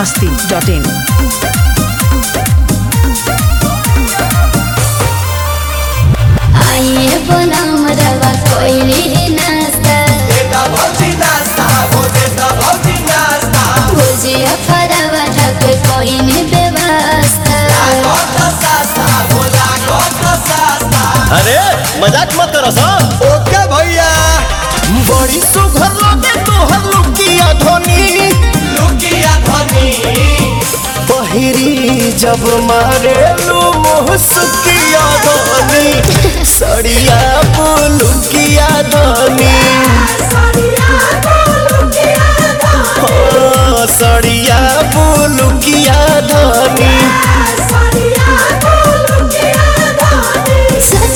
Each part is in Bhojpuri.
biharmasti.in आइए बनाम रवा कोयली नाश्ता भुजिया फरवा ढक कोई ने व्यवस्था। अरे मजाक मत करो सा। ओके भैया बड़ी सुघर लगे तोहर लुकिया धोनी बहिरी जब मारे लू मुहसुकिया धोनी सड़िया पुलुकिया धोनी सड़िया पुलुकिया धोनी सच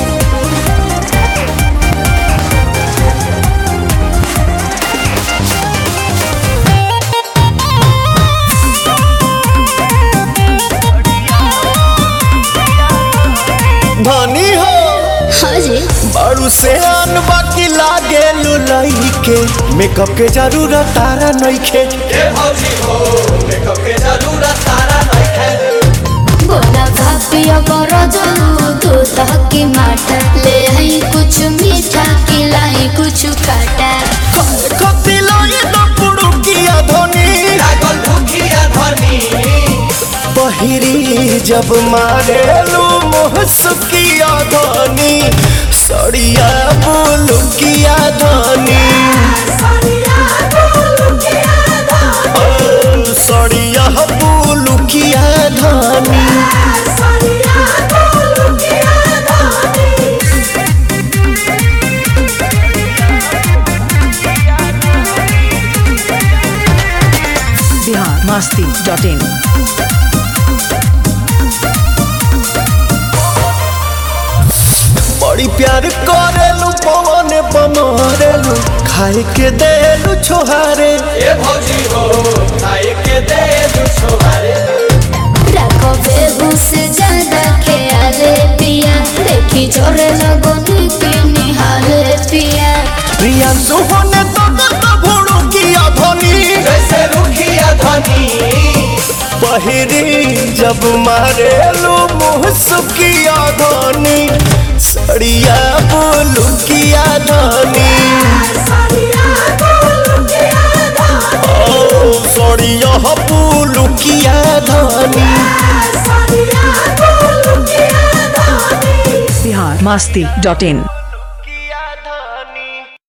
धनी हो हाँ जी बड़ू से आन बाकी लागे लुलाई के मेकअप के जरूरत तारा नइखे बोला भापिया बड़ा जानू दूध की माटा ले आई कुछ मीठा खिलाई कुछ खाटा। खती लाई तो पुड़ुकिया धोनी बहिरी जब मारे लू मुहसुकिया धोनी सड़िया बुलुकिया धोनी सड़िया बुलुकिया धोनी biharmasti.in बड़ी प्यार करेलू पवन पमरेलू खाए के देलू छोहारे रखो बेबू से ज्यादा ख्याले पिया देखी जोरे लगो नीति निहाले पिया। प्रिया सुहोने तो भुड़ुकिया धोनी बहिरी जब मारेलू मुहसुकिया धोनी सड़िया बुलुकिया धोनी सड़िया बुलुकिया धोनी biharmasti.in